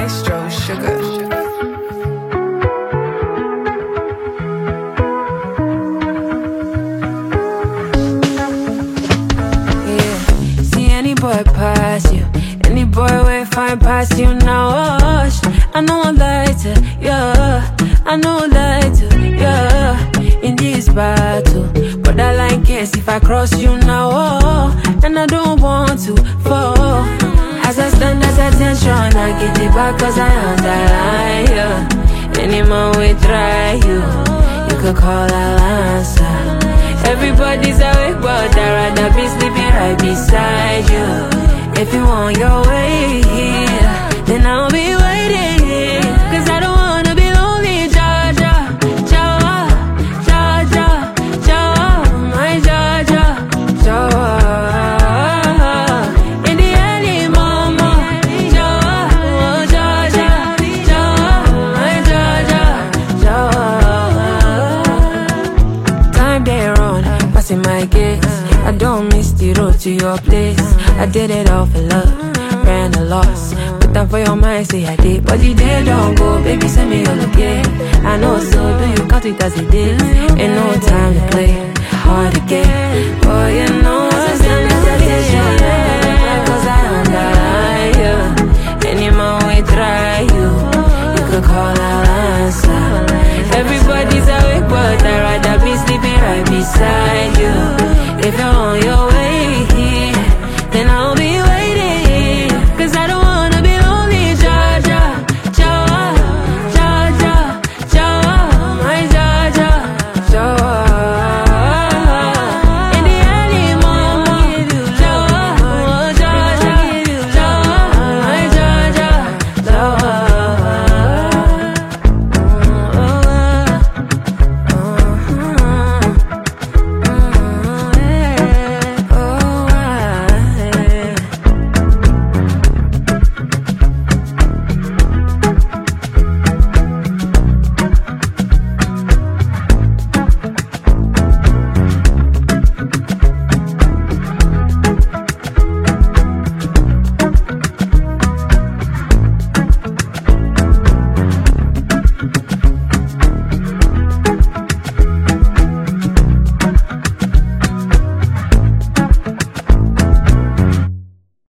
Maestro Sugar. Boy pass you, any boy will find past you now. I know I lie to you, I know I lie to you in this battle, but I like it if I cross you now. And I don't want to fall. As I stand at attention, I get it back 'cause I underline you. Any man will try you, you could call a answer. Everybody's awake, but I'd rather be sleeping right beside you. If you want your way here, then I'll be waiting here. 'Cause I don't wanna be lonely, Jaja, Jawa, Jaja, Jawa, my Jaja, Jawa. In the early mama, Jawa, oh Jaja, Jawa, my Jaja, Jawa. Time they run, passing my gates. I don't miss the road to your place. I did it all for love, ran a loss. Put down for your mind, say I did. But the day don't go, baby, send me all again. I know, so do you count it as it is? Ain't no time to play.